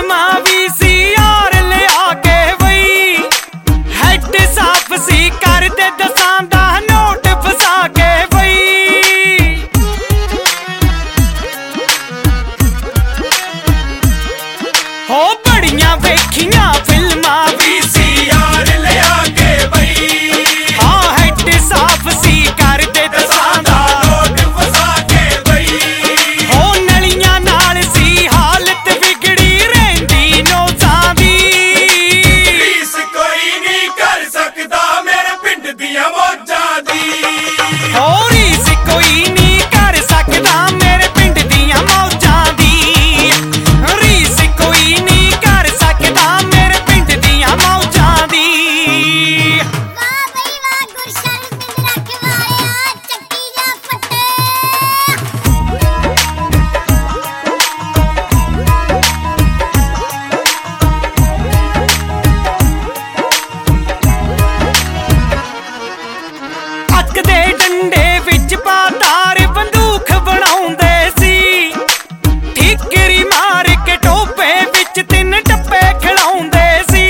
फिल्मां भी सी यार लिया के बई हैड साफ सी कर दे दसां दा नोट फसा के बई हो बड़ियां वेखियां फिल्मां भी सी यार लिया के बई हाँ हैड साफ सी कर दे दसां दा नोट फसा के बई हो नलियां नाल सी हालत बिगड़ी रहिंदी नोटां दी रीस कोई नहीं कर सकदा मेरे पिंड दियां मौजां दी हो रीस कोई नहीं कर सकदा मेरे पिंड दियां मौजां दी रीस कोई नहीं कर सकदा मेरे पिंड दियां मौजां दी वाह बई वाह गुरशरण पिंड रखवालिया चक्की जा फटे ਅੱਕ ਦੇ ਡੰਡੇ ਵਿੱਚ ਪਾ ਤਾਰ ਬੰਦੂਕ ਬਣਾਉਂਦੇ ਸੀ ਠੀਕਰੀ ਮਾਰ ਕੇ ਟੋਪੇ ਵਿੱਚ ਤਿੰਨ ਟੱਪੇ ਖਿਲਾਉਂਦੇ ਸੀ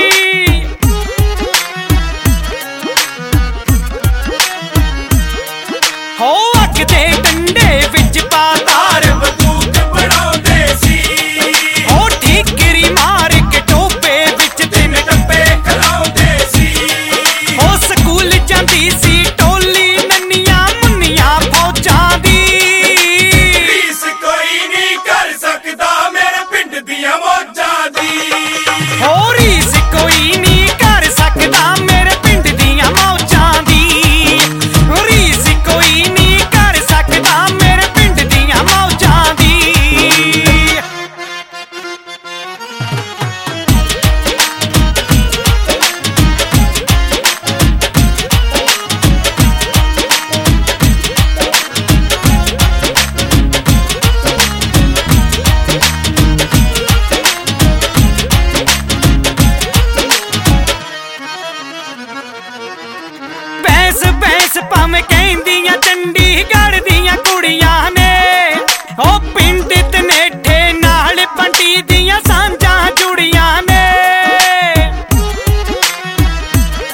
ਹੋ ਅੱਕ ਦੇ ਡੰਡੇ ਵਿੱਚ ਪਾ ਤਾਰ ਬੰਦੂਕ ਬਣਾਉਂਦੇ ਸੀ ਹੋ ਠੀਕਰੀ ਮਾਰ ਕੇ ਟੋਪੇ ਵਿੱਚ ਤਿੰਨ ਟੱਪੇ ਖਿਲਾਉਂਦੇ ਸੀ ਹੋ ਸਕੂਲ ਜਾਂਦੀ ਸੀ ਟੋਲੀ ਨੰਨੀਆਂ ਮੁੰਨੀਆਂ ਫੌਜਾਂ ਦੀ ਰੀਸ ਕੋਈ ਨਹੀਂ ਕਰ ਸਕਦਾ ਮੇਰੇ ਪਿੰਡ ਦੀਆਂ ਮੌਜਾਂ ਦੀ ਹੋ ਰੀਸ ਕੋਈ ਨਹੀਂ ਕਰ ਸਕਦਾ ਮੇਰੇ ਪਿੰਡ ਦੀਆਂ ਮੌਜਾਂ ਦੀ ਰੀਸ ਕੋਈ ਨਹੀਂ ਕਰ ਸਕਦਾ ਮੇਰੇ ਪਿੰਡ ਦੀਆਂ ਮੌਜਾਂ ਦੀ ਬੈਂਸ ਬੈਂਸ ਭਾਵੇਂ ਕਹਿੰਦੀਆਂ ਚੰਡੀਗੜ੍ਹ ਦੀਆਂ ਕੁੜੀਆਂ ਨੇ ਉਹ ਪਿੰਡ ਤਨੇਠੇ ਨਾਲ ਪੰਟੀ ਦੀਆਂ ਸਾਂਝਾਂ ਜੁੜੀਆਂ ਨੇ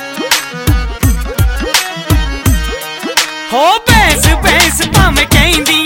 ਹੋ ਬੈਂਸ ਬੈਂਸ ਭਾਵੇਂ ਕਹਿੰਦੀ